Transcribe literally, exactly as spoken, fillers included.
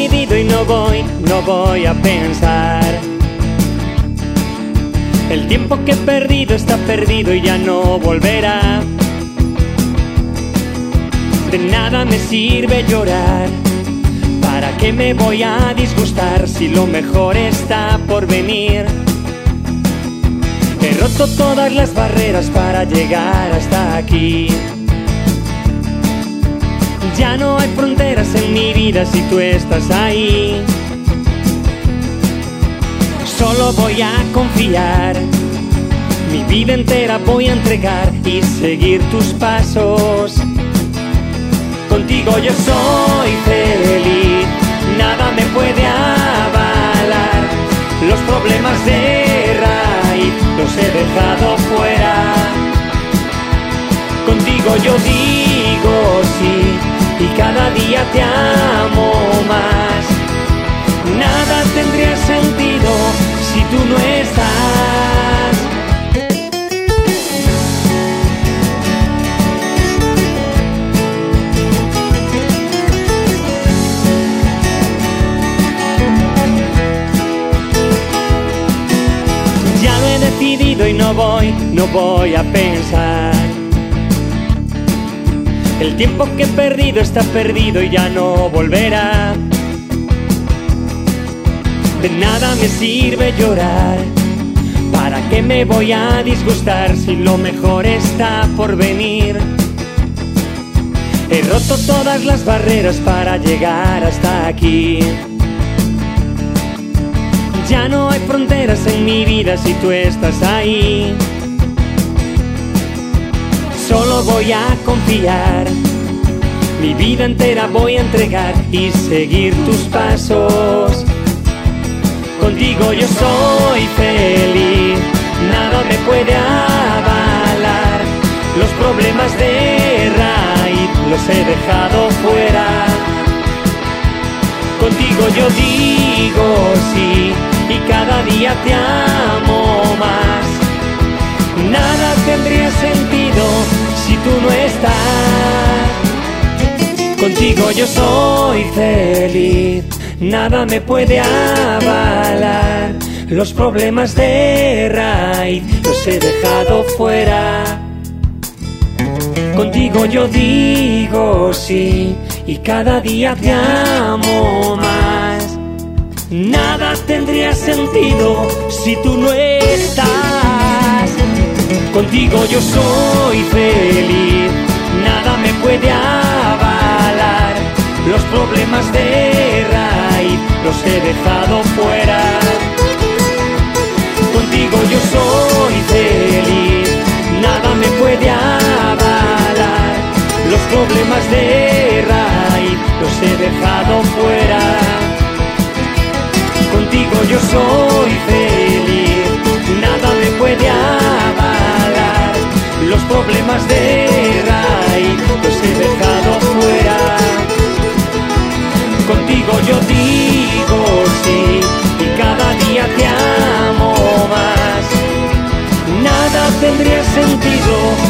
decidido y no voy, no voy a pensar. El tiempo que he perdido está perdido y ya no volverá. De nada me sirve llorar. ¿Para qué me voy a disgustar si lo mejor está por venir? He roto todas las barreras para llegar hasta aquí. Ya no hay fronteras en mi vida si tú estás ahí. Solo voy a confiar, mi vida entera voy a entregar y seguir tus pasos. Contigo yo soy feliz, nada me puede avalar. Los problemas de raíz los he dejado fuera. Contigo yo digo sí y cada día te amo más. Nada tendría sentido si tú no estás. Ya lo he decidido y no voy, no voy a pensar. El tiempo que he perdido está perdido y ya no volverá. De nada me sirve llorar. ¿Para qué me voy a disgustar si lo mejor está por venir? He roto todas las barreras para llegar hasta aquí. Ya no hay fronteras en mi vida si tú estás ahí. Solo voy a confiar, mi vida entera voy a entregar y seguir tus pasos. Contigo yo soy feliz, nada me puede avalar. Los problemas de raíz los he dejado fuera. Contigo yo digo sí y cada día te amo más. Nada tendría sentido si tú no estás. Contigo yo soy feliz, nada me puede avalar. Los problemas de raíz los he dejado fuera. Contigo yo digo sí y cada día te amo más. Nada tendría sentido si tú no estás. Contigo yo soy feliz, nada me puede avalar. Los problemas de raíz los he dejado fuera. Contigo yo soy feliz, nada me puede avalar. Los problemas de raíz los he dejado fuera. Contigo yo soy feliz, nada me puede avalar. Los problemas de raíz los he dejado fuera. Contigo yo digo sí y cada día te amo más. Nada tendría sentido